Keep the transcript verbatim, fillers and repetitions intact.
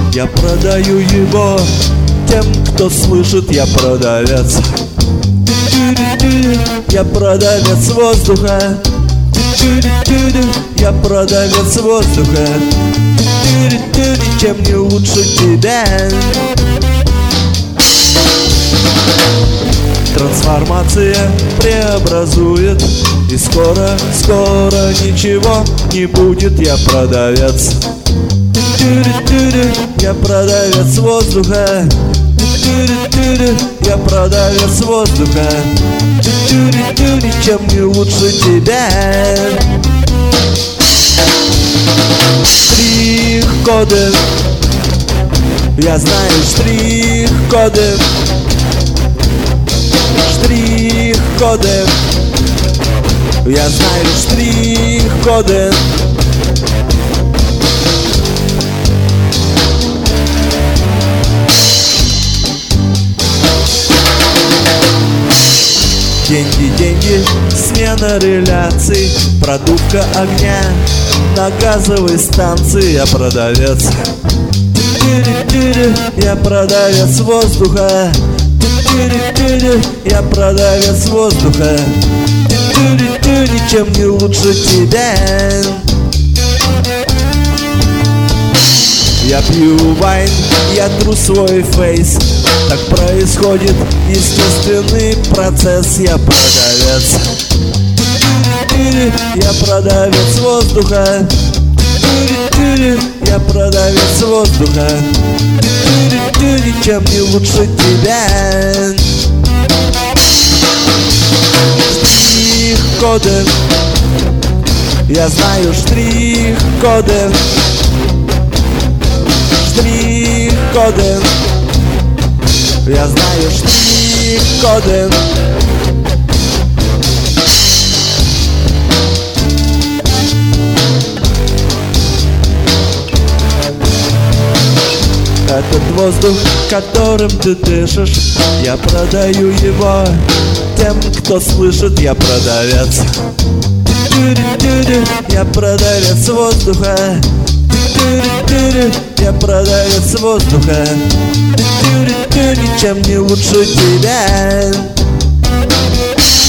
Я продаю его тем, кто слышит, я продавец. Я продавец воздуха. Я продавец воздуха. Чем не лучше тебя. Трансформация преобразует, и скоро, скоро ничего не будет. Я продавец. Я продавец воздуха. Я продавец воздуха. Чем не лучше тебя. Штрих-коды. Я знаю штрих-коды. Штрих-коды. Я знаю штрих-коды. Деньги, деньги, смена реляций, продувка огня на газовой станции. Я продавец. Я продавец воздуха. Я продавец воздуха. Ничем не лучше тебя. Я пью вайн, я тру свой фейс. Так происходит естественный процесс. Я продавец. Я продавец воздуха. Я продавец воздуха. Ничем не лучше тебя. Штрих-коды. Я знаю штрих-коды. Штрих-коды. Я знаю штрих-коды. Этот воздух, которым ты дышишь, я продаю его тем, кто слышит. Я продавец. Я продавец воздуха. Я продавец воздуха. Ничем не лучше тебя.